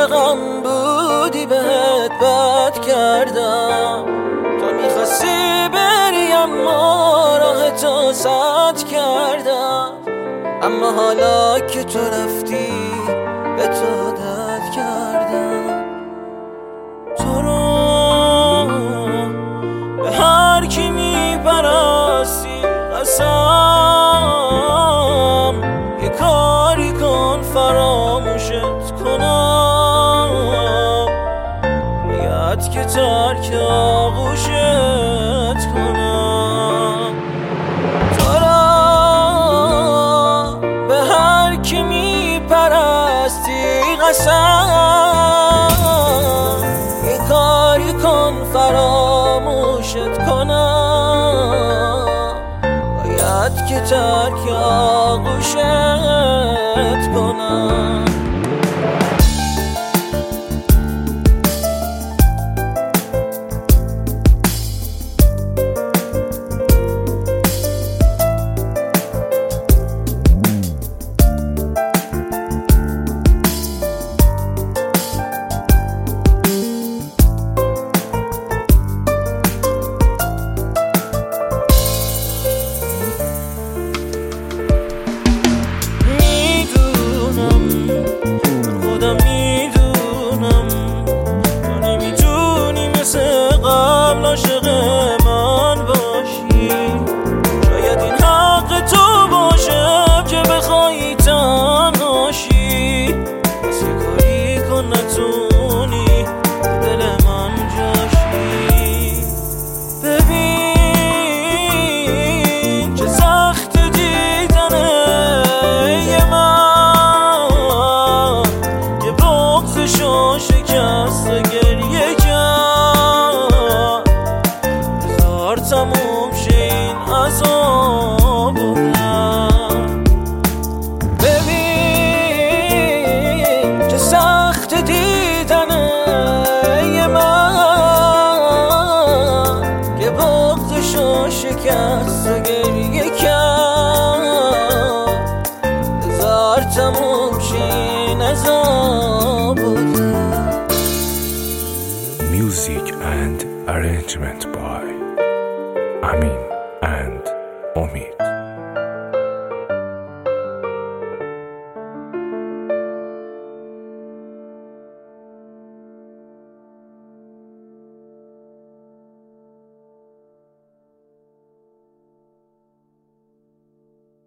عاشقم بودی بهت بد کردم، تو میخواستی بری اما راه تو سد کردم، اما حالا که تو رفتی به تو دد کردم. تو رو به هر کی میپرستی قسم یه کاری کن فراموشت کنم، باید که ترک آغوشت کنم. تو را به هر کی میپرستی قسم یه کاری کن فراموشت کنم، باید که ترک آغوشت کنم. میدونم تو نمیتونی مثل قبل عاشق من باشی، شاید این حق تو باشه که بخوای تنهاشی، پس یه کاری کن نتونی دل من جاشی. ببین چه سخت دیدنه یه من که بغضشو شکست و گریه کرد، بذار تموم شه این عذاب و درد. ببین چه سخت دیدنه یه من که بغضشو شکست و گریه کرد، بذار تموم شه این عذاب و درد. Music and arrangement by Amin and Omid.